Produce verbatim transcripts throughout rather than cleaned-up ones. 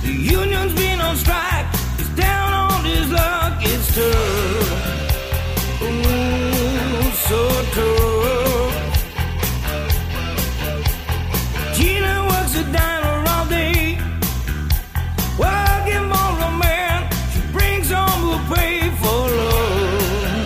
The union's been on strike. He's down on his luck. It's tough. Ooh, so tough. Gina works a diner all day, working for a man. She brings home who pay for love.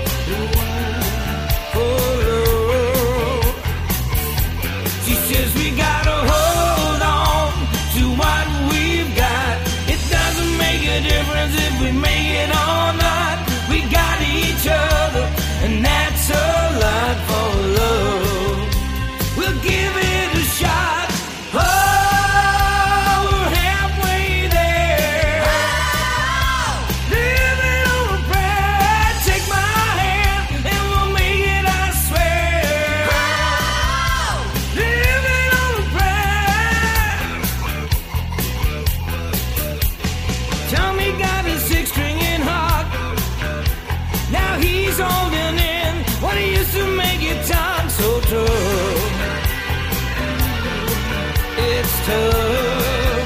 For love. She says we gotta hold on to what we've got. It doesn't make a difference if we make it or not. We got each other, and that's a lot for love. We'll give it a shot. Oh, we're halfway there. Living on a prayer. Take my hand, and we'll make it, I swear. Living on a prayer. Tommy got his six-stringing heart. Now he's holding in what he used to make it talk so tough. It's tough.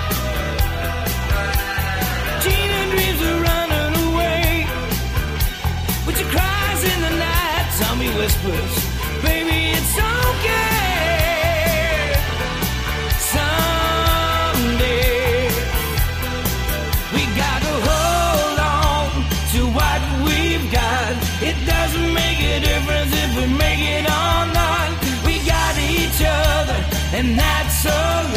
Gina dreams of running away, but she cries in the night. Tommy whispers, baby, it's okay. Someday we gotta hold on to what we've got. It doesn't make a difference if we make it or not. We got each other, and that's all.